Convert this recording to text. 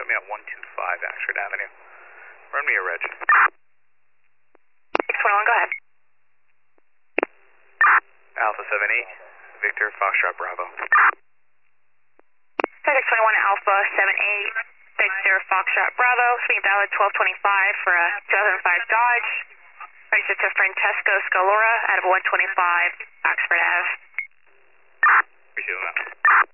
show me at 125 Ashford Avenue. Run me a reg. 621, go ahead. Alpha 78, Victor Foxtrot Bravo. 621 Alpha 78, Victor Foxtrot Bravo, speed valid 1225 for a 2005 Dodge. Registered to Francesco Scalora out of 125 Oxford Ave. Appreciate that.